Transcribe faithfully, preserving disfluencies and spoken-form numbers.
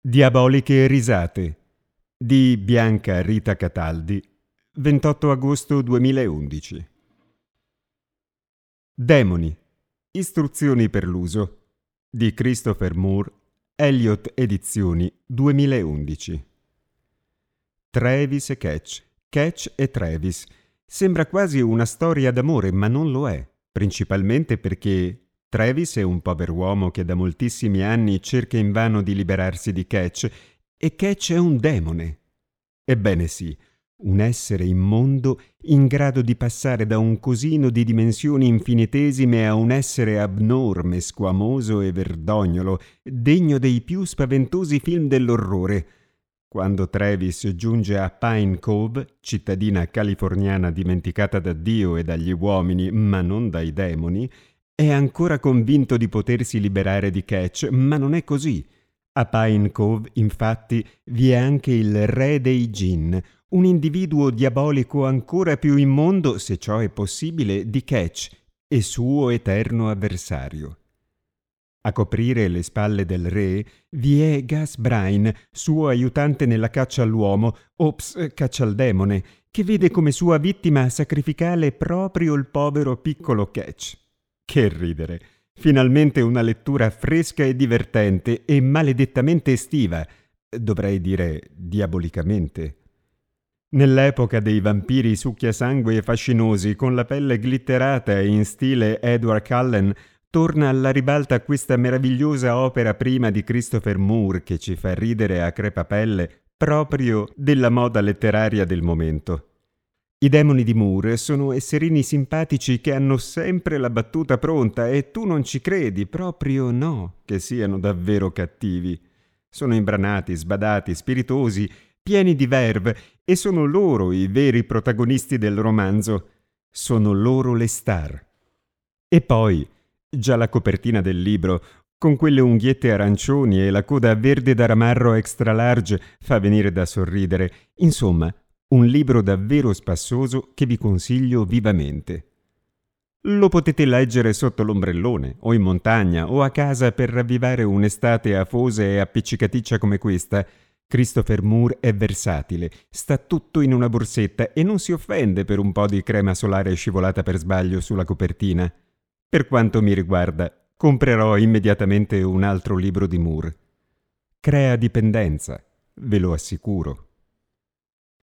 Diaboliche risate di Bianca Rita Cataldi, ventotto agosto duemilaundici. Demoni. Istruzioni per l'uso di Christopher Moore, Elliott Edizioni duemilaundici. Travis e Catch, Catch e Travis. Sembra quasi una storia d'amore, ma non lo è, principalmente perché Travis è un pover'uomo che da moltissimi anni cerca invano di liberarsi di Catch, e Catch è un demone. Ebbene sì, un essere immondo in grado di passare da un cosino di dimensioni infinitesime a un essere abnorme, squamoso e verdognolo, degno dei più spaventosi film dell'orrore. Quando Travis giunge a Pine Cove, cittadina californiana dimenticata da Dio e dagli uomini, ma non dai demoni, è ancora convinto di potersi liberare di Catch, ma non è così. A Pine Cove, infatti, vi è anche il re dei Jinn, un individuo diabolico ancora più immondo, se ciò è possibile, di Catch, e suo eterno avversario. A coprire le spalle del re vi è Gus Brine, suo aiutante nella caccia all'uomo, ops, caccia al demone, che vede come sua vittima sacrificale proprio il povero piccolo Catch. Che ridere! Finalmente una lettura fresca e divertente e maledettamente estiva, dovrei dire diabolicamente. Nell'epoca dei vampiri succhiasangue e fascinosi, con la pelle glitterata e in stile Edward Cullen, torna alla ribalta questa meravigliosa opera prima di Christopher Moore che ci fa ridere a crepapelle proprio della moda letteraria del momento. I demoni di Moore sono esserini simpatici che hanno sempre la battuta pronta e tu non ci credi, proprio no, che siano davvero cattivi. Sono imbranati, sbadati, spiritosi, pieni di verve e sono loro i veri protagonisti del romanzo. Sono loro le star. E poi, già la copertina del libro, con quelle unghiette arancioni e la coda verde da ramarro extra large, fa venire da sorridere. Insomma, un libro davvero spassoso che vi consiglio vivamente. Lo potete leggere sotto l'ombrellone, o in montagna, o a casa per ravvivare un'estate afosa e appiccicaticcia come questa. Christopher Moore è versatile, sta tutto in una borsetta e non si offende per un po' di crema solare scivolata per sbaglio sulla copertina. Per quanto mi riguarda, comprerò immediatamente un altro libro di Moore. Crea dipendenza, ve lo assicuro.